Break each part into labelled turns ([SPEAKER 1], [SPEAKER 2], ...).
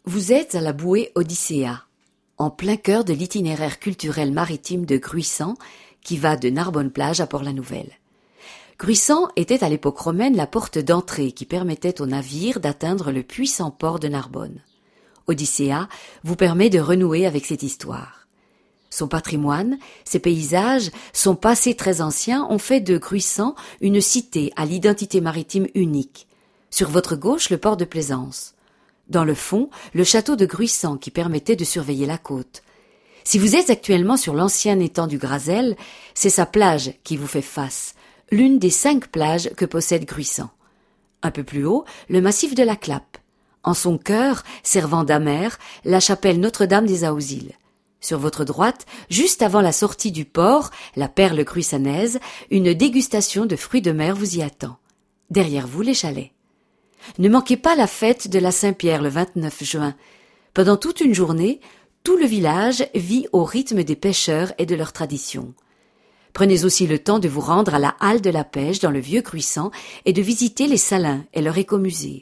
[SPEAKER 1] Vous êtes à la bouée Odyssea, en plein cœur de l'itinéraire culturel maritime de Gruissan, qui va de Narbonne-Plage à Port-la-Nouvelle. Gruissan était à l'époque romaine la porte d'entrée qui permettait aux navires d'atteindre le puissant port de Narbonne. Odyssea vous permet de renouer avec cette histoire. Son patrimoine, ses paysages, son passé très ancien ont fait de Gruissan une cité à l'identité maritime unique. Sur votre gauche, le port de Plaisance. Dans le fond, le château de Gruissan qui permettait de surveiller la côte. Si vous êtes actuellement sur l'ancien étang du Grazelle, c'est sa plage qui vous fait face, l'une des 5 plages que possède Gruissan. Un peu plus haut, le massif de la Clappe. En son cœur, servant d'amer, la chapelle Notre-Dame des Aousiles. Sur votre droite, juste avant la sortie du port, la perle gruissanaise, une dégustation de fruits de mer vous y attend. Derrière vous, les chalets. Ne manquez pas la fête de la Saint-Pierre le 29 juin. Pendant toute une journée, tout le village vit au rythme des pêcheurs et de leurs traditions. Prenez aussi le temps de vous rendre à la halle de la pêche dans le vieux Gruissan et de visiter les salins et leur écomusée.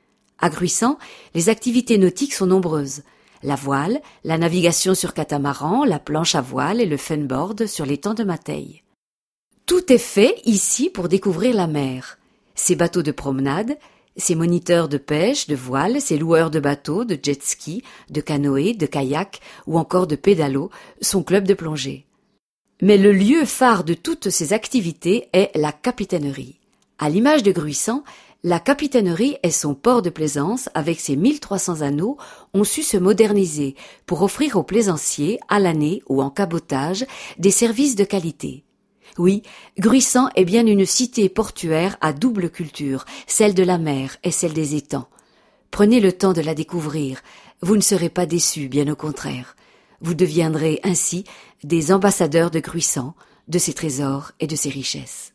[SPEAKER 1] À Gruissan, les activités nautiques sont nombreuses. La voile, la navigation sur catamaran, la planche à voile et le funboard sur l'étang de Mateille. Tout est fait ici pour découvrir la mer. Ses bateaux de promenade, ses moniteurs de pêche, de voile, ses loueurs de bateaux, de jet-ski, de canoë, de kayak ou encore de pédalo, son club de plongée. Mais le lieu phare de toutes ces activités est la capitainerie. À l'image de Gruissan, la capitainerie et son port de plaisance, avec ses 1300 anneaux, ont su se moderniser pour offrir aux plaisanciers, à l'année ou en cabotage, des services de qualité. Oui, Gruissan est bien une cité portuaire à double culture, celle de la mer et celle des étangs. Prenez le temps de la découvrir, vous ne serez pas déçus, bien au contraire. Vous deviendrez ainsi des ambassadeurs de Gruissan, de ses trésors et de ses richesses.